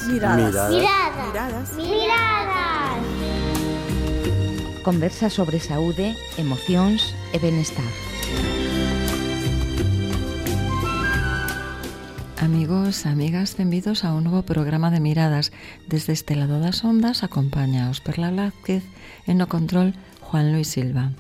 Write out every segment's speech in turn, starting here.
Miradas. Conversa sobre saúde, emocións e benestar. Amigos, amigas, benvidos a un novo programa de Miradas. Desde este lado das ondas acompaña a Osperla Lázquez e no control Juan Luis Silva.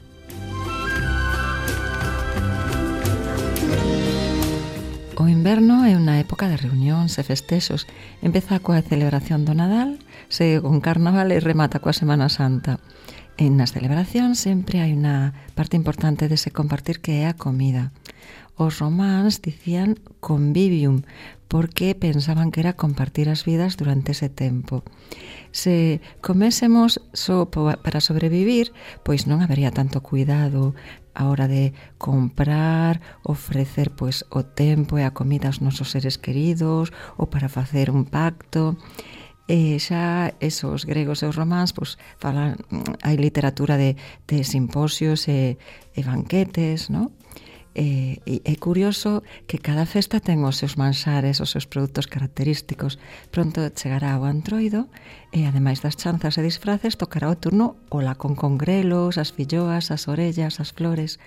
O inverno é unha época de reunións e festexos. Empeza coa celebración do Nadal, segue con Carnaval e remata coa Semana Santa. E nas celebracións sempre hai unha parte importante dese compartir que é a comida. Os románs dicían convivium, porque pensaban que era compartir as vidas durante ese tempo. Se comésemos só para sobrevivir, pois non habería tanto cuidado a hora de comprar, ofrecer pois o tempo e a comida aos nosos seres queridos, ou para facer un pacto. E xa esos gregos e os románs pois falan, hai literatura de simposios e banquetes, non? É curioso que cada festa ten os seus manxares, os seus produtos característicos. Pronto chegará o Antroido e, ademais das chanzas e disfraces, tocará o turno o lacón con grelos, as filloas, as orellas, as flores.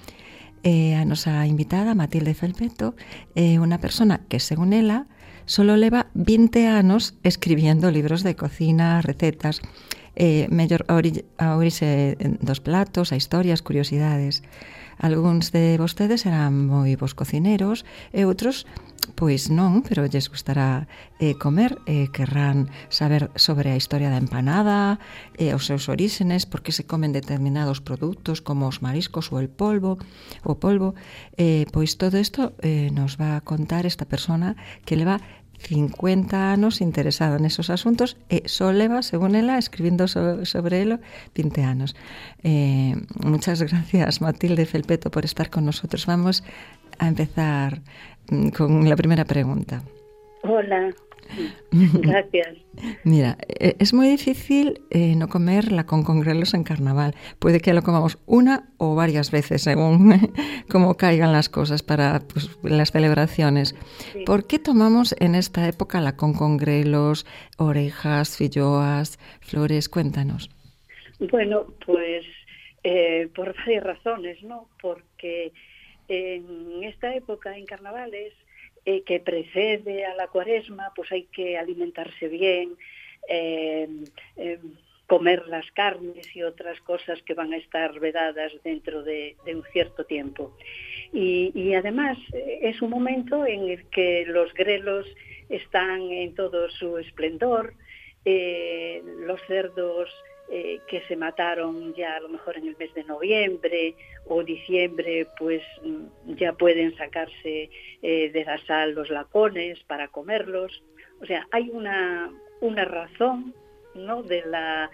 A nosa invitada, Matilde Felpeto, é unha persona que, según ela, solo leva 20 anos escribiendo libros de cocina, recetas, mellor a orixe dos platos, a historias, curiosidades. Algúns de vostedes serán moi bons cocineros e outros, pois non, pero lles gustará comer e querrán saber sobre a historia da empanada e os seus orígenes, por que se comen determinados produtos como os mariscos ou o polvo. Pois todo isto nos va a contar esta persona que leva 50 anos interesada nesos asuntos e só leva, según ela, escribindo sobre elo 20 anos. Muchas gracias, Matilde Felpeto, por estar con nosotros. Vamos a empezar con la primera pregunta. Hola, gracias. Mira, es muy difícil no comer lacón con grelos en Carnaval. Puede que lo comamos una o varias veces, según cómo caigan las cosas para pues, las celebraciones. Sí. ¿Por qué tomamos en esta época lacón con grelos, orejas, filloas, flores? Cuéntanos. Bueno, pues por varias razones, ¿no? Porque en esta época, en Carnavales, que precede a la Cuaresma, pues hay que alimentarse bien, comer las carnes y otras cosas que van a estar vedadas dentro de un cierto tiempo. Y además es un momento en el que los grelos están en todo su esplendor, los cerdos que se mataron ya a lo mejor en el mes de noviembre o diciembre, pues ya pueden sacarse de la sal los lacones para comerlos. O sea, hay una razón, ¿no?, de la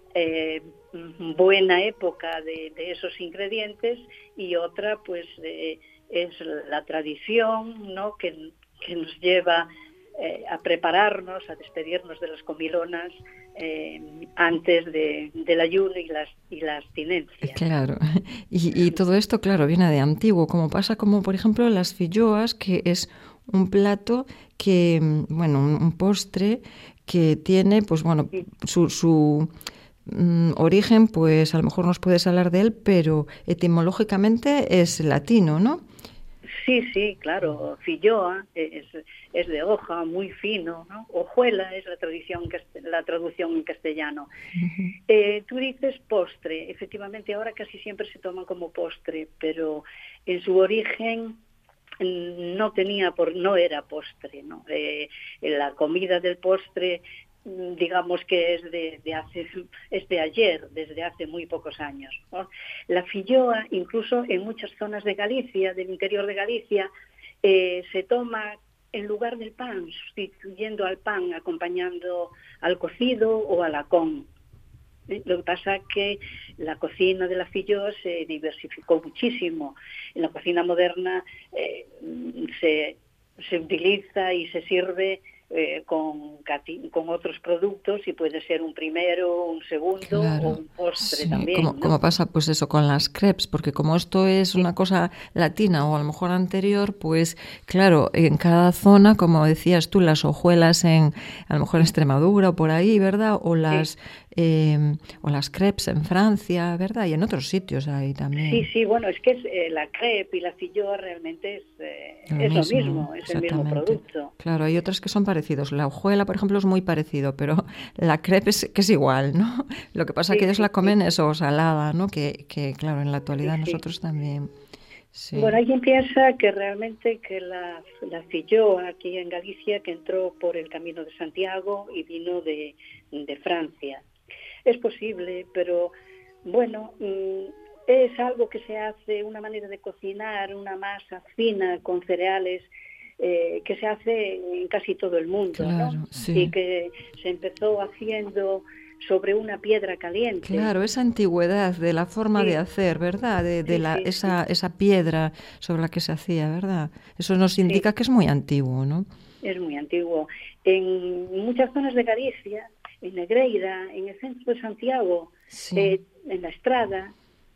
buena época de esos ingredientes, y otra pues es la tradición, ¿no?, que nos lleva a prepararnos, a despedirnos de las comilonas antes del ayuno y la abstinencia. Claro, y todo esto, claro, viene de antiguo, como pasa como, por ejemplo, las filloas, que es un plato que, bueno, un postre que tiene, pues bueno, su origen, pues a lo mejor nos puedes hablar de él, pero etimológicamente es latino, ¿no? Sí, claro. Filloa es de hoja, muy fino, ¿no? Hojuela es la traducción en castellano. Uh-huh. Tú dices postre. Efectivamente, ahora casi siempre se toma como postre, pero en su origen no era postre, ¿no? La comida del postre, digamos que es de ayer, desde hace muy pocos años, ¿no? La filloa, incluso en muchas zonas de Galicia, del interior de Galicia, se toma en lugar del pan, sustituyendo al pan, acompañando al cocido o al lacón. Lo que pasa es que la cocina de la filloa se diversificó muchísimo. En la cocina moderna se utiliza y se sirve con otros productos, y puede ser un primero, un segundo, claro, o un postre sí, también, ¿no? como pasa pues eso con las crepes, porque como esto es Sí, una cosa latina o a lo mejor anterior, pues claro, en cada zona, como decías tú, las hojuelas a lo mejor en Extremadura o por ahí, ¿verdad? sí. O las crepes en Francia, ¿verdad? Y en otros sitios ahí Sí, también. sí, bueno, es que la crepe y la filloa realmente Lo es lo mismo, mismo, es el mismo exactamente. producto. Claro, hay otras que son parecidos. La hojuela, por ejemplo, es muy parecido, pero la crepe es que es igual, ¿no? Lo que pasa es que Sí, ellos la sí, sí, comen eso, salada, ¿no? Que claro, en la sí, actualidad sí. nosotros también. Sí, Bueno, alguien piensa que realmente que la filloa aquí en Galicia, que entró por el Camino de Santiago y vino de Francia. Es posible, pero bueno, es algo que se hace, una manera de cocinar, una masa fina con cereales, que se hace en casi todo el mundo, ¿no? claro, Y sí. que se empezó haciendo sobre una piedra caliente. Claro, esa antigüedad de la forma de Sí, hacer, ¿verdad? De sí, sí, sí, esa piedra sobre la que se hacía, ¿verdad? Eso nos sí, indica que es muy antiguo, ¿no? es muy antiguo. En muchas zonas de Galicia, en Negreira, en el centro de Santiago, Sí, en la Estrada,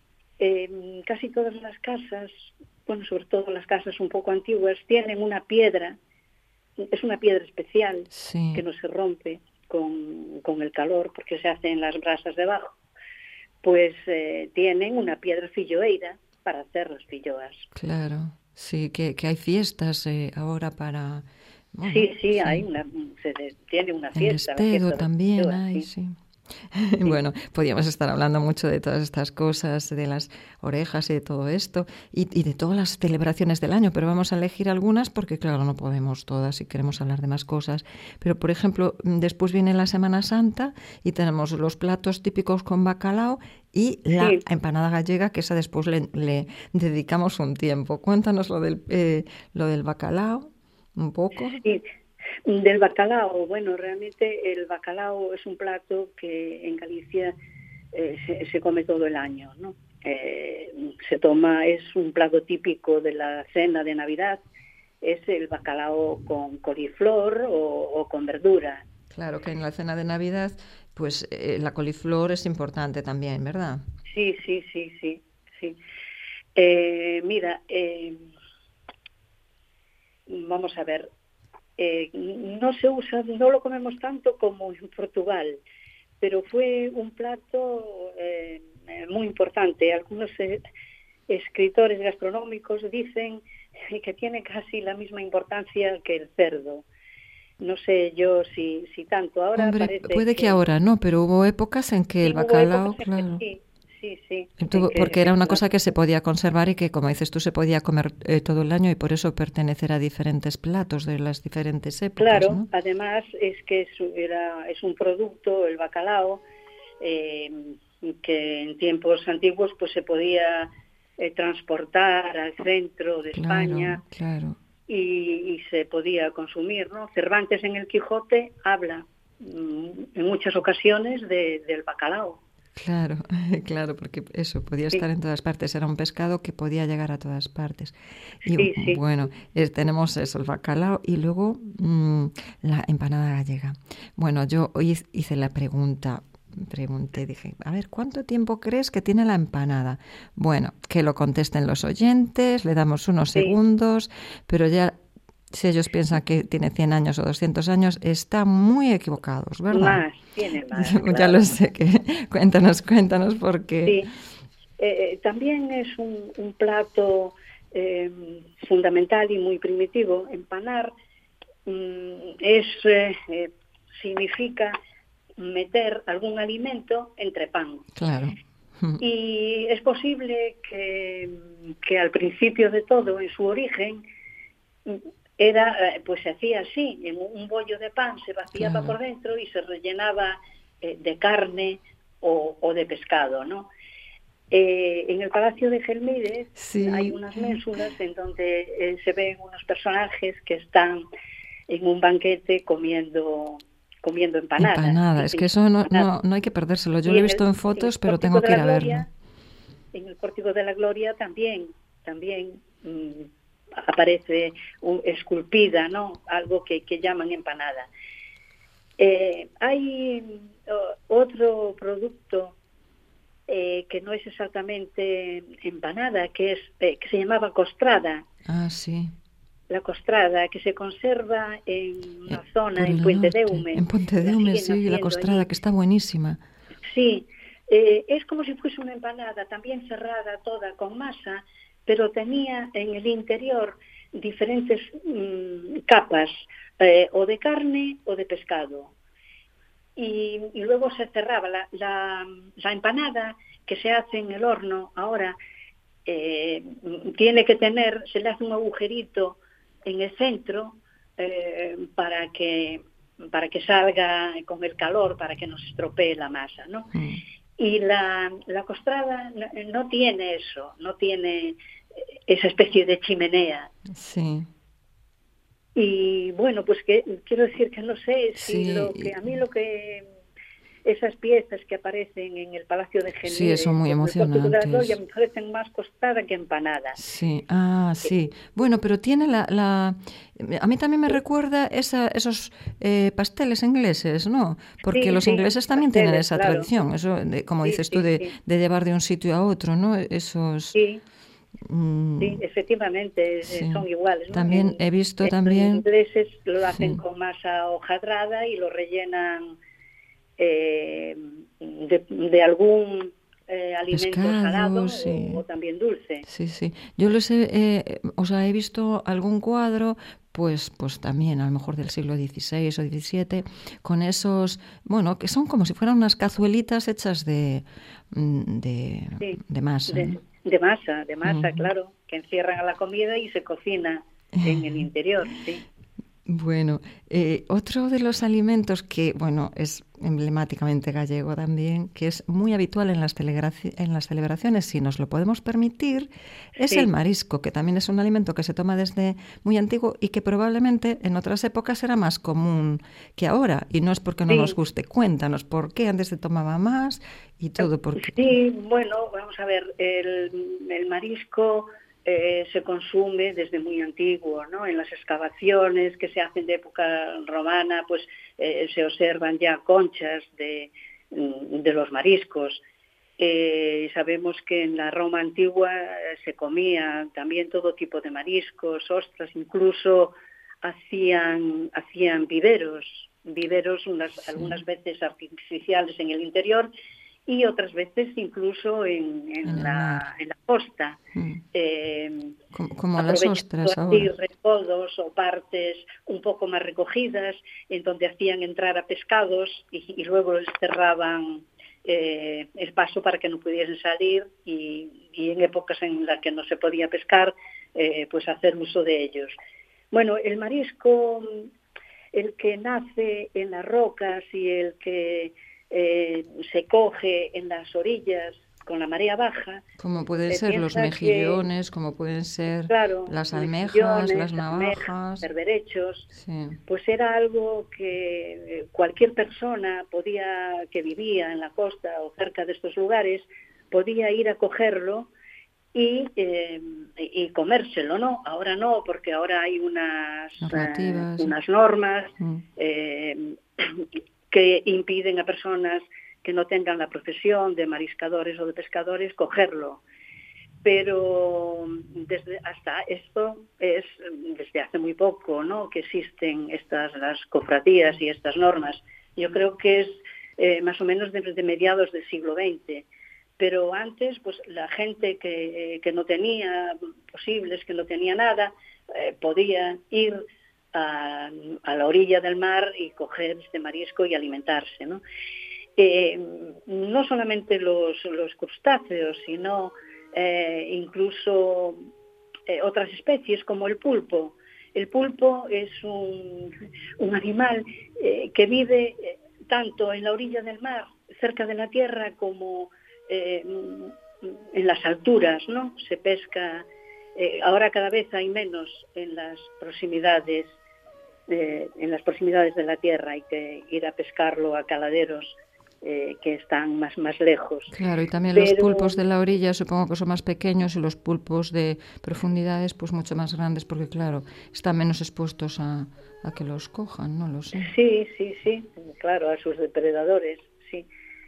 casi todas las casas, bueno, sobre todo las casas un poco antiguas, tienen una piedra, es una piedra especial que sí, no se rompe con el calor porque se hace en las brasas debajo. Pues tienen una piedra filloeira para hacer las filloas. claro. Sí, que hay fiestas ahora para, bueno, Sí, sí, sí. tiene una En fiesta, la Lestedo fiesta de las también filloas, hay, sí, sí. sí. Bueno, podríamos estar hablando mucho de todas estas cosas, de las orejas y de todo esto, y de todas las celebraciones del año, pero vamos a elegir algunas porque, claro, no podemos todas y queremos hablar de más cosas. Pero, por ejemplo, después viene la Semana Santa y tenemos los platos típicos con bacalao y la Sí, empanada gallega, que esa después le dedicamos un tiempo. Cuéntanos lo del bacalao, un poco. sí. Del bacalao, bueno, realmente el bacalao es un plato que en Galicia se come todo el año, ¿no? Es un plato típico de la cena de Navidad, es el bacalao con coliflor o con verdura. Claro que en la cena de Navidad, pues la coliflor es importante también, ¿verdad? Sí, sí, sí, sí, sí. Mira, vamos a ver, no se usa, no lo comemos tanto como en Portugal, pero fue un plato muy importante. Algunos escritores gastronómicos dicen que tiene casi la misma importancia que el cerdo. No sé yo si tanto. Ahora Hombre, parece puede que que ahora no, pero hubo épocas en que el sí, hubo épocas bacalao, en que claro, sí, sí, sí, en que porque era una cosa que efectivamente. se podía conservar y que, como dices tú, se podía comer todo el año y por eso pertenecer a diferentes platos de las diferentes épocas, Claro, ¿no? además es que es un producto, el bacalao, eh, que en tiempos antiguos pues se podía transportar al centro de Claro, España claro. y se podía consumir, ¿no? Cervantes en el Quijote habla en muchas ocasiones del bacalao. Claro, claro, porque eso podía Sí, estar en todas partes, era un pescado que podía llegar a todas partes. Y sí, sí, bueno, tenemos eso, el bacalao y luego la empanada gallega. Bueno, yo hoy hice la pregunté, dije, a ver, ¿cuánto tiempo crees que tiene la empanada? Bueno, que lo contesten los oyentes, le damos unos sí. segundos, pero ya si ellos piensan que tiene 100 años o 200 años, están muy equivocados, ¿verdad? Tiene más, Ya lo claro. sé, que cuéntanos porque Sí. También es un plato fundamental y muy primitivo. Empanar significa meter algún alimento entre pan. claro, Y es posible que al principio de todo, en su origen, pues se hacía así, en un bollo de pan se vaciaba claro, por dentro y se rellenaba de carne o de pescado, ¿no? En el Palacio de Gelmírez hay sí, unas ménsulas en donde se ven unos personajes que están en un banquete comiendo empanada. empanada, es que eso Empanada. no hay que perdérselo. Yo Y lo he visto en en el fotos, pero Pórtico tengo de que la ir a verlo. Gloria, en el Pórtico de la Gloria también aparece esculpida, ¿no? Algo que llaman empanada. Hay otro producto que no es exactamente empanada, que se llamaba costrada. Ah, sí. La costrada, que se conserva en una zona, en Puente Puentedeume. En Puentedeume, sí, la costrada, allí. que está buenísima. Sí, es como si fuese una empanada, también cerrada toda con masa, pero tenía en el interior diferentes capas, o de carne o de pescado. Y luego se cerraba la empanada, que se hace en el horno ahora, tiene que tener, se le hace un agujerito en el centro para que salga con el calor, para que no se estropee la masa, ¿no? Y la costrada no tiene eso, no tiene esa especie de chimenea. Sí. Y bueno, pues que quiero decir que no sé si Sí. esas piezas que aparecen en el Palacio de Genil, Sí, son muy en el Pórtico de la Gloria, emocionantes. me parecen más costada que empanada. Sí, sí. Bueno, pero tiene a mí también me recuerda esos pasteles ingleses, ¿no? Porque Sí, los sí, ingleses también tienen pasteles, esa claro. tradición, eso, como Sí, dices tú, sí, de sí. llevar de un sitio a otro, ¿no? Esos... Sí, sí, efectivamente, sí. son iguales, ¿no? También he visto Los también... ingleses lo hacen Sí. con masa hojaldrada y lo rellenan de algún alimento salado Pescados, sí. o también dulce. Sí, sí. Yo he visto algún cuadro, pues también, a lo mejor del siglo XVI o XVII, con esos, bueno, que son como si fueran unas cazuelitas hechas Sí, de masa, ¿no? de masa, Ujú. claro, que encierran a la comida y se cocina en el interior, sí. Bueno, otro de los alimentos que, bueno, es emblemáticamente gallego también, que es muy habitual en las celebraciones, si nos lo podemos permitir, es el Sí, marisco, que también es un alimento que se toma desde muy antiguo y que probablemente en otras épocas era más común que ahora. Y no es porque no nos sí. guste. Cuéntanos por qué antes se tomaba más y todo por qué. Sí, bueno, vamos a ver, el marisco se consume desde muy antiguo, ¿no? En las excavaciones que se hacen de época romana, pues se observan ya conchas de los mariscos. Sabemos que en la Roma antigua se comía también todo tipo de mariscos, ostras, incluso hacían viveros Sí, algunas veces artificiales en el interior y otras veces incluso en en el mar. la costa, Mm. eh, Como las aprovechando ostras así ahora. recodos o partes un poco más recogidas, en donde hacían entrar a pescados y luego les cerraban el paso para que no pudiesen salir y en épocas en las que no se podía pescar, pues hacer uso de ellos. Bueno, el marisco, el que nace en las rocas y el que se coge en las orillas con la marea baja, Como pueden se ser los piensa que, mejillones, como pueden ser claro, las almejas, mejillones, las almejas, navajas. berberechos, Sí. pues era algo que cualquier persona que vivía en la costa o cerca de estos lugares, podía ir a cogerlo y comérselo, ¿no? Ahora no, porque ahora hay Normativas. unas normas Mm. eh, que impiden a personas que no tengan la profesión de mariscadores o de pescadores cogerlo. Pero hasta esto es desde hace muy poco, ¿no? Que existen las cofradías y estas normas. Yo creo que es más o menos desde mediados del siglo XX. Pero antes, pues la gente que no tenía posibles, que no tenía nada, podía ir a la orilla del mar y coger este marisco y alimentarse, ¿no? No solamente los crustáceos, sino incluso otras especies como el pulpo. El pulpo es un animal que vive tanto en la orilla del mar, cerca de la tierra, como en las alturas, ¿no? Se pesca, ahora cada vez hay menos en las proximidades de la tierra, hay que ir a pescarlo a caladeros que están más lejos. Claro, y también los pulpos de la orilla supongo que son más pequeños y los pulpos de profundidades pues mucho más grandes porque claro, están menos expuestos a que los cojan, no lo sé. Sí, claro, a sus depredadores, sí.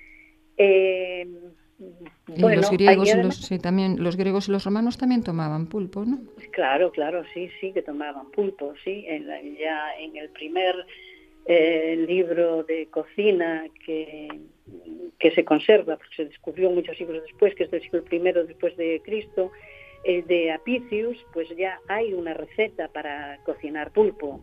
Y los griegos también los griegos y los romanos también tomaban pulpo, ¿no? Claro, sí, que tomaban pulpo, sí. Ya en el primer libro de cocina que se conserva, porque se descubrió muchos siglos después, que es del siglo I después de Cristo, de Apicius, pues ya hay una receta para cocinar pulpo.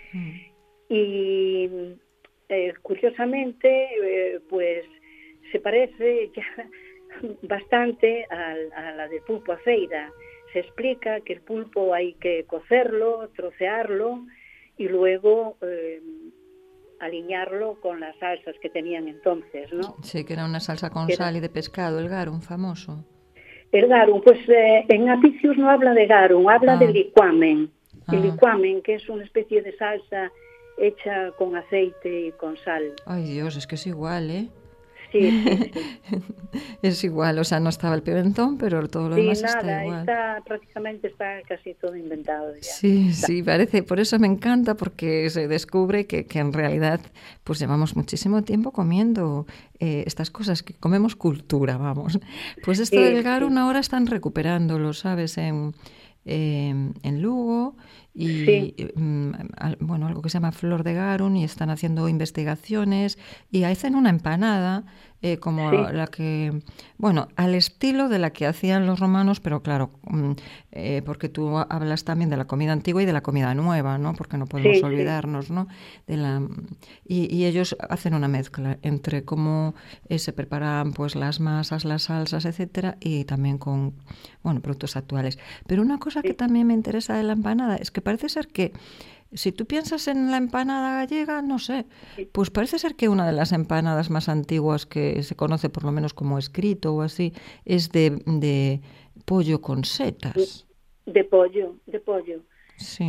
Y curiosamente, pues se parece ya bastante a la de pulpo a feira. Se explica que el pulpo hay que cocerlo, trocearlo y luego aliñarlo con las salsas que tenían entonces, ¿no? Sí, que era una salsa con sal y de pescado, el garum famoso. El garum, pues en Apicius no habla de garum, habla de liquamen. El liquamen, que es una especie de salsa hecha con aceite y con sal. Ay Dios, es que es igual, ¿eh? Sí. Es igual, o sea, no estaba el pimentón, pero todo lo demás está igual. Prácticamente está casi todo inventado ya. Sí, parece, por eso me encanta, porque se descubre que en realidad pues llevamos muchísimo tiempo comiendo estas cosas, que comemos cultura, vamos. Pues esto del garum ahora están recuperándolo, ¿sabes? En Lugo y bueno, algo que se llama flor de garum, y están haciendo investigaciones y hacen una empanada como la que, bueno, al estilo de la que hacían los romanos, pero claro, porque tú hablas también de la comida antigua y de la comida nueva, ¿no? Porque no podemos olvidarnos, ¿no? Y ellos hacen una mezcla entre cómo se preparan pues las masas, las salsas, etcétera, y también con, bueno, productos actuales. Pero una cosa que también me interesa de la empanada es que parece ser que si tú piensas en la empanada gallega, no sé, pues parece ser que una de las empanadas más antiguas que se conoce, por lo menos como escrito o así, es de pollo con setas. De pollo. Sí.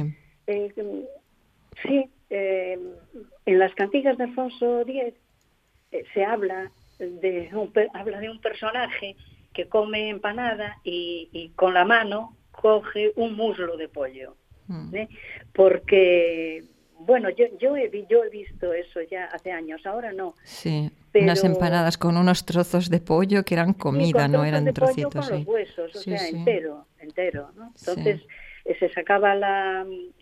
En las cantigas de Alfonso X se habla de un personaje que come empanada y con la mano coge un muslo de pollo. Porque, bueno, yo he visto eso ya hace años, ahora no. Sí, pero unas empanadas con unos trozos de pollo que eran comida, no eran trocitos. Con los huesos, o sea, entero, ¿no? Entonces se sacaba la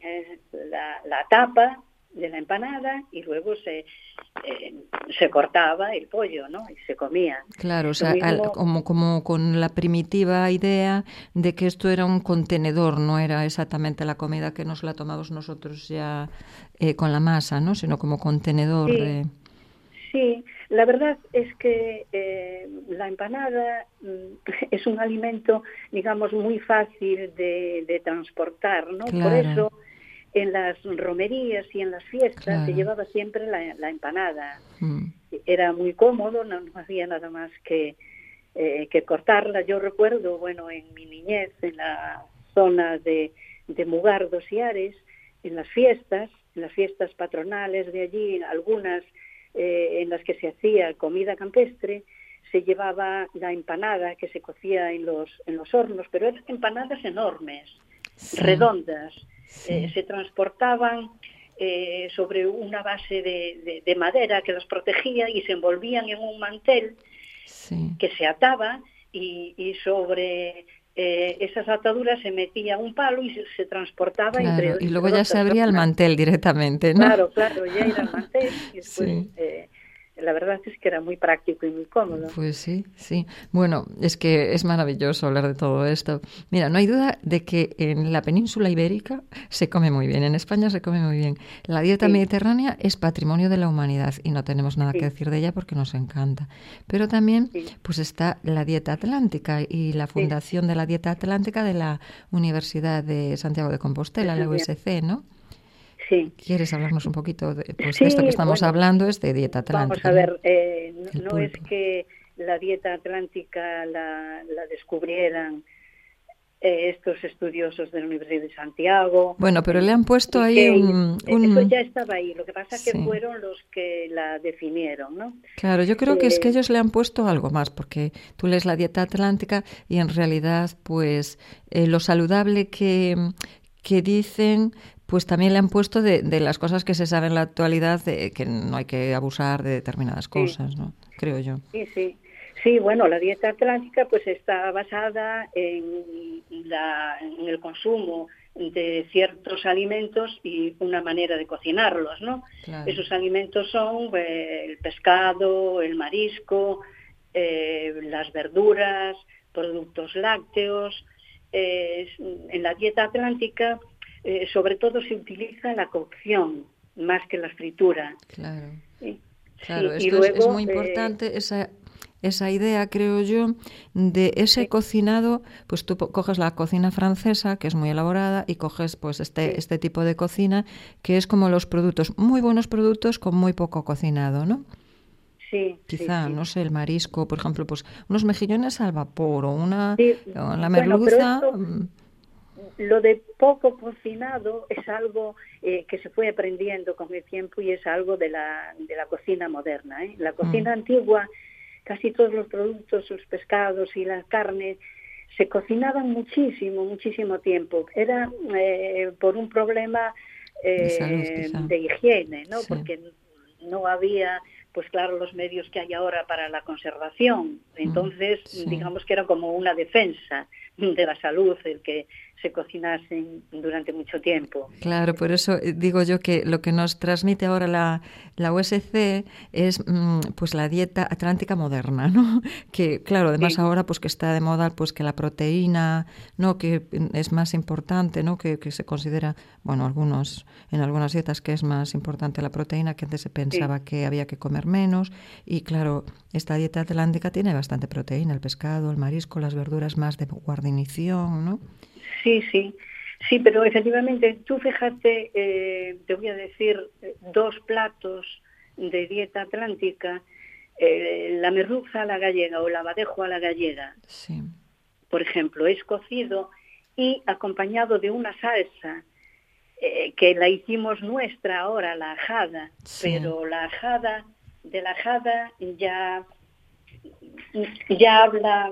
tapa de la empanada y luego se cortaba el pollo, ¿no? Y se comía. Claro, o sea, como con la primitiva idea de que esto era un contenedor, no era exactamente la comida que nos la tomamos nosotros ya con la masa, ¿no? Sino como contenedor de... Sí, la verdad es que la empanada es un alimento, digamos, muy fácil de transportar, ¿no? Claro. Por eso en las romerías y en las fiestas se llevaba siempre la empanada. Era muy cómodo, no hacía nada más que cortarla. Yo recuerdo, bueno, en mi niñez, en la zona de Mugardos y Ares, en las fiestas patronales de allí, algunas en las que se hacía comida campestre, se llevaba la empanada que se cocía en los hornos, pero eran empanadas enormes, redondas. Se transportaban sobre una base de madera que las protegía y se envolvían en un mantel que se ataba y sobre esas ataduras se metía un palo y se transportaba entre... Y luego ya se abría el mantel directamente, ¿no? Claro, ya era el mantel y después... La verdad es que era muy práctico y muy cómodo. Pues sí. Bueno, es que es maravilloso hablar de todo esto. Mira, no hay duda de que en la península ibérica se come muy bien, en España se come muy bien. La dieta mediterránea es patrimonio de la humanidad y no tenemos nada que decir de ella porque nos encanta. Pero también pues está la dieta atlántica y la fundación de la dieta atlántica de la Universidad de Santiago de Compostela, la USC, ¿no? Sí. ¿Quieres hablarnos un poquito de esto que estamos hablando? Es de dieta atlántica. Vamos a ver, no es que la dieta atlántica la descubrieran estos estudiosos de la Universidad de Santiago. Bueno, pero le han puesto ahí Eso ya estaba ahí, lo que pasa sí. que fueron los que la definieron, ¿no? Claro, yo creo que es que ellos le han puesto algo más, porque tú lees la dieta atlántica y en realidad, pues, lo saludable que dicen, pues también le han puesto de las cosas que se saben en la actualidad, de que no hay que abusar de determinadas cosas, ¿no? Creo yo. Sí, sí. Sí, bueno, la dieta atlántica pues está basada en el consumo de ciertos alimentos y una manera de cocinarlos, ¿no? Claro. Esos alimentos son el pescado, el marisco, las verduras, productos lácteos. En la dieta atlántica sobre todo se utiliza la cocción más que la fritura. Claro. ¿Sí? Claro, Sí, esto y luego, es muy importante, esa idea, creo yo, de ese cocinado. Pues tú coges la cocina francesa, que es muy elaborada, y coges pues este tipo de cocina, que es como los productos, muy buenos productos con muy poco cocinado, ¿no? Sí. Quizá, sí. no sé, el marisco, por ejemplo, pues unos mejillones al vapor o la Bueno, merluza. pero esto, lo de poco cocinado es algo que se fue aprendiendo con el tiempo y es algo de la cocina moderna. La cocina antigua, casi todos los productos, los pescados y la carne, se cocinaban muchísimo tiempo. Era por un problema de salud, de higiene, ¿no? Sí. Porque no había, pues claro, los medios que hay ahora para la conservación. Entonces, digamos que era como una defensa de la salud el que se cocinasen durante mucho tiempo. Claro, por eso digo yo que lo que nos transmite ahora la USC es pues la dieta atlántica moderna, ¿no? Que claro, además ahora pues que está de moda pues que la proteína, ¿no? Que es más importante, ¿no? Que se considera, bueno, en algunas dietas que es más importante la proteína, que antes se pensaba que había que comer menos, y claro, esta dieta atlántica tiene bastante proteína, el pescado, el marisco, las verduras más de guarnición, ¿no? Sí, pero efectivamente, tú fíjate, te voy a decir 2 platos de dieta atlántica, la merluza a la gallega o el abadejo a la gallega, por ejemplo, es cocido y acompañado de una salsa que la hicimos nuestra ahora, la ajada, pero de la ajada ya habla...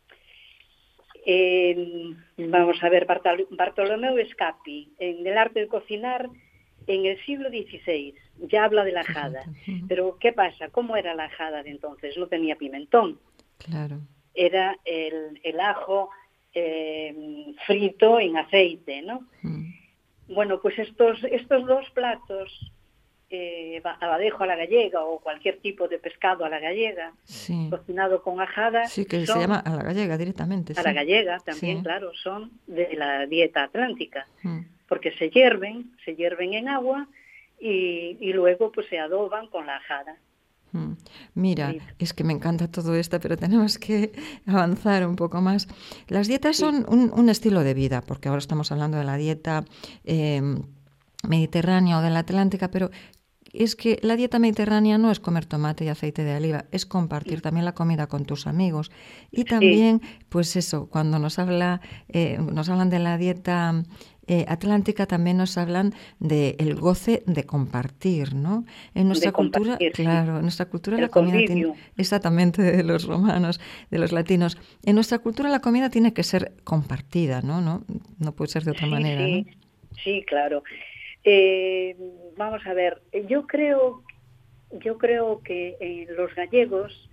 vamos a ver, Bartolomeu Escapi, en El arte de cocinar, en el siglo XVI, ya habla de la ajada. Pero, ¿qué pasa? ¿Cómo era la ajada de entonces? No tenía pimentón. Claro. Era el ajo frito en aceite, ¿no? Bueno, pues estos 2 platos, abadejo a la gallega o cualquier tipo de pescado a la gallega, cocinado con ajada. Sí, que se llama a la gallega directamente. A la gallega también, claro, son de la dieta atlántica, porque se hierven en agua y luego pues se adoban con la ajada. Mira, es que me encanta todo esto, pero tenemos que avanzar un poco más. Las dietas son un estilo de vida, porque ahora estamos hablando de la dieta mediterránea o de la atlántica, pero es que la dieta mediterránea no es comer tomate y aceite de oliva, es compartir también la comida con tus amigos. Y también, pues eso, cuando nos hablan de la dieta atlántica, también nos hablan del goce de compartir, ¿no? En nuestra cultura, claro, en nuestra cultura la comida tiene, exactamente, de los romanos, de los latinos, en nuestra cultura la comida tiene que ser compartida, ¿no? No puede ser de otra manera, ¿no? Sí, claro. Vamos a ver, yo creo que los gallegos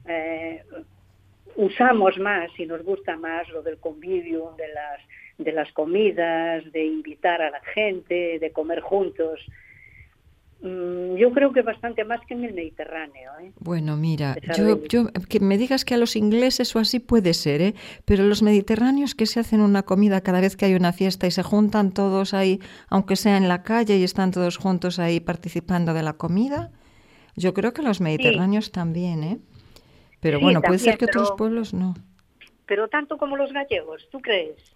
usamos más y nos gusta más lo del convivio, de las comidas, de invitar a la gente, de comer juntos. Yo creo que bastante más que en el Mediterráneo. Bueno, mira, yo que me digas que a los ingleses o así puede ser, pero los mediterráneos que se hacen una comida cada vez que hay una fiesta y se juntan todos ahí, aunque sea en la calle y están todos juntos ahí participando de la comida, yo creo que los mediterráneos también, Pero bueno, puede ser que otros pueblos no. Pero tanto como los gallegos, ¿tú crees?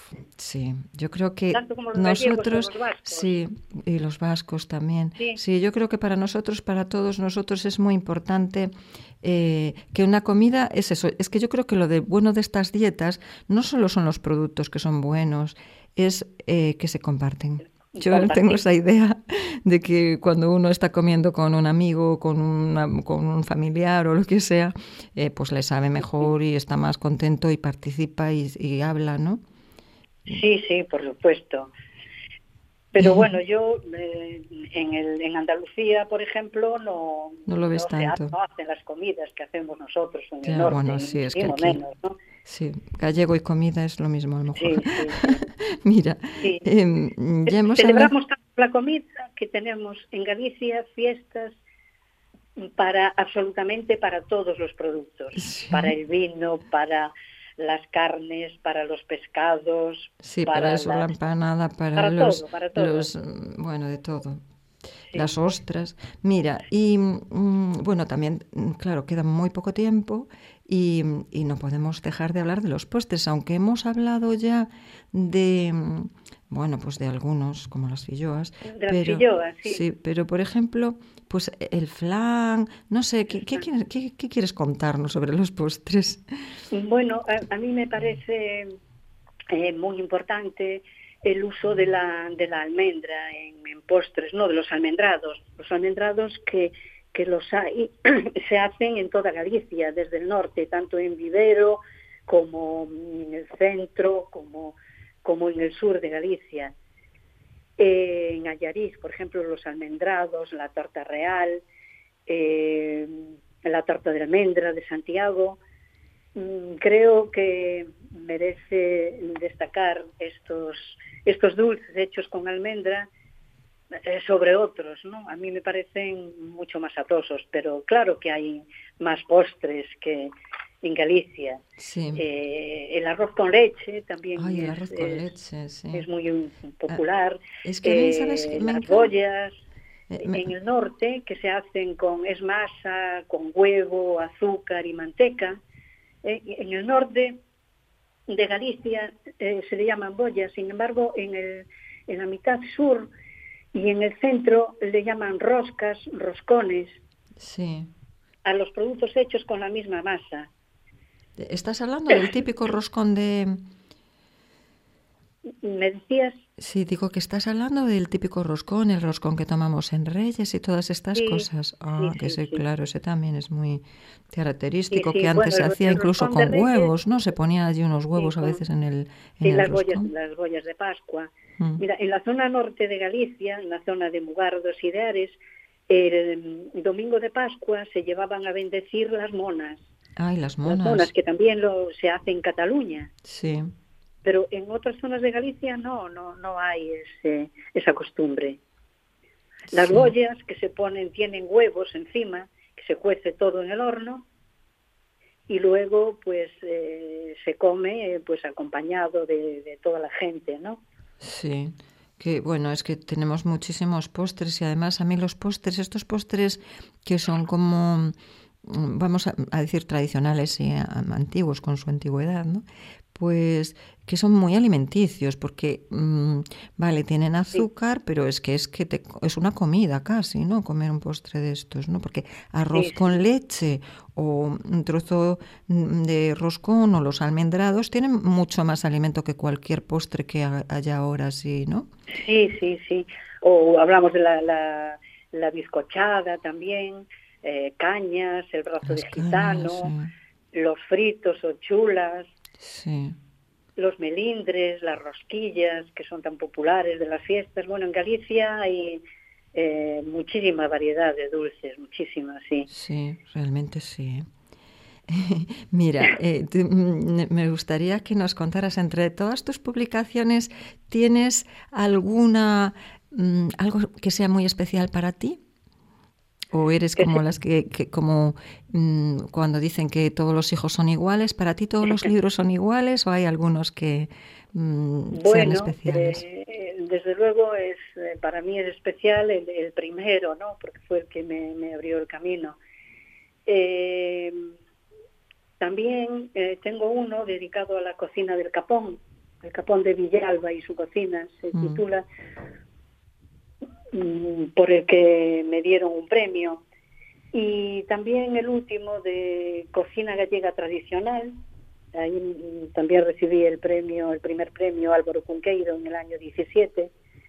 Sí, yo creo que Tanto como los gallegos o los vascos. sí, y los vascos también. Sí. Sí, yo creo que para nosotros, para todos nosotros, es muy importante que una comida es eso. Es que yo creo que lo de bueno de estas dietas no solo son los productos que son buenos, es que se comparten. Yo tengo esa idea de que cuando uno está comiendo con un amigo, con un familiar o lo que sea, pues le sabe mejor y está más contento y participa y habla, ¿no? Sí, sí, por supuesto. Pero bueno, yo en Andalucía, por ejemplo, no lo ves tanto. No hacen las comidas que hacemos nosotros en el Ya, norte, bueno, sí, es que aquí, menos, ¿no? Sí, gallego y comida es lo mismo a lo mejor. Sí, sí. Mira, sí. Ya hemos Celebramos tanto la comida que tenemos en Galicia fiestas absolutamente para todos los productos, sí. Para el vino, para las carnes, para los pescados, sí, para eso la empanada, para todo. Bueno, de todo. Sí. Las ostras. Mira, y bueno, también, claro, queda muy poco tiempo y no podemos dejar de hablar de los postres, aunque hemos hablado ya de, bueno, pues de algunos, como las filloas. De las filloas, sí. Sí, pero por ejemplo, pues el flan, no sé, ¿qué quieres contarnos sobre los postres? Bueno, a mí me parece muy importante el uso de la almendra en postres, no de los almendrados que los hay, se hacen en toda Galicia, desde el norte, tanto en Vivero como en el centro, como en el sur de Galicia. En Allariz, por ejemplo, los almendrados, la torta real, la torta de almendra de Santiago. Creo que merece destacar estos dulces hechos con almendra sobre otros, ¿no? A mí me parecen mucho más sabrosos, pero claro que hay más postres que en Galicia. Sí. El arroz con leche también el arroz con leche, sí. Es muy popular. Es que a mí, ¿sabes? Las bollas en el norte, que se hacen es masa, con huevo, azúcar y manteca. En el norte de Galicia se le llaman bollas, sin embargo en la mitad sur y en el centro le llaman roscones, sí, a los productos hechos con la misma masa. ¿Estás hablando del típico roscón de...? ¿Me decías? Sí, digo que estás hablando del típico roscón, el roscón que tomamos en Reyes y todas estas cosas. Sí, claro, ese también es muy característico, que antes se hacía incluso con huevos, ¿no? Se ponían allí unos huevos a veces en el roscón. Las bollas de Pascua. Mira, en la zona norte de Galicia, en la zona de Mugardos y de Ares, el domingo de Pascua se llevaban a bendecir las monas. Las monas. Las monas, que también se hace en Cataluña. Sí. Pero en otras zonas de Galicia no hay esa costumbre. Las bollas que tienen huevos encima, que se cuece todo en el horno y luego pues se come pues acompañado de toda la gente, ¿no? Sí, que bueno, es que tenemos muchísimos postres y además a mí estos postres que son como, vamos a decir tradicionales y antiguos con su antigüedad, ¿no? Pues que son muy alimenticios porque, vale, tienen azúcar, pero es que es una comida casi, ¿no? Comer un postre de estos, ¿no? Porque arroz con leche o un trozo de roscón o los almendrados tienen mucho más alimento que cualquier postre que haya ahora, sí, ¿no? Sí. O hablamos de la bizcochada también, cañas, el brazo de gitano, los fritos o chulas. Sí. Los melindres, las rosquillas, que son tan populares de las fiestas. Bueno, en Galicia hay muchísima variedad de dulces, muchísimas, sí. Sí, realmente sí. Mira, me gustaría que nos contaras, entre todas tus publicaciones, ¿tienes algo que sea muy especial para ti? ¿O eres como las que cuando dicen que todos los hijos son iguales? ¿Para ti todos los libros son iguales o hay algunos que sean especiales? Desde luego para mí es especial el primero, ¿no? Porque fue el que me abrió el camino. También tengo uno dedicado a la cocina del Capón, El Capón de Villalba y su cocina, se titula, por el que me dieron un premio. Y también el último de Cocina Gallega Tradicional, ahí también recibí el primer premio Álvaro Cunqueiro en el año 17.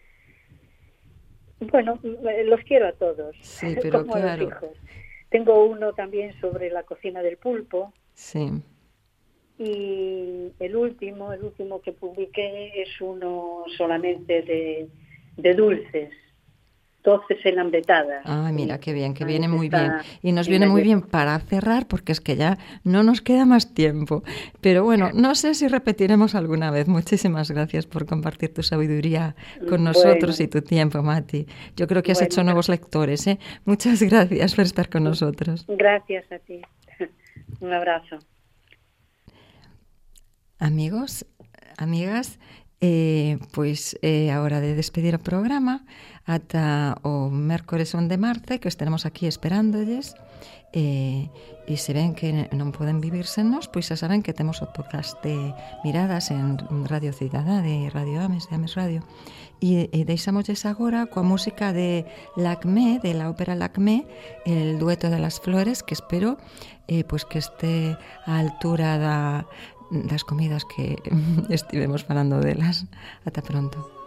Bueno, los quiero a todos, sí, pero como claro. a los hijos. Tengo uno también sobre la cocina del pulpo. Sí. Y el último que publiqué es uno solamente de dulces, doces enlambretadas. Ah, mira, qué bien, que viene muy Está bien. Y nos viene muy bien para cerrar, porque es que ya no nos queda más tiempo. Pero bueno, no sé si repetiremos alguna vez. Muchísimas gracias por compartir tu sabiduría con nosotros y tu tiempo, Mati. Yo creo que has hecho nuevos lectores, ¿eh? Muchas gracias por estar con nosotros. Gracias a ti. Un abrazo. Amigos, amigas, pois é a hora de despedir o programa ata o mércores 1 de marzo, que estaremos aquí esperándolles, e se ven que non poden vivir sen nós, pois xa saben que temos o podcast de Miradas en Radio Cidadá, de Radio Ames, de Ames Radio, e deixamosles agora coa música de Lacmé, de la ópera Lacmé, el dueto de las flores, que espero pois que este á altura das comidas que estivemos falando delas. Ata pronto.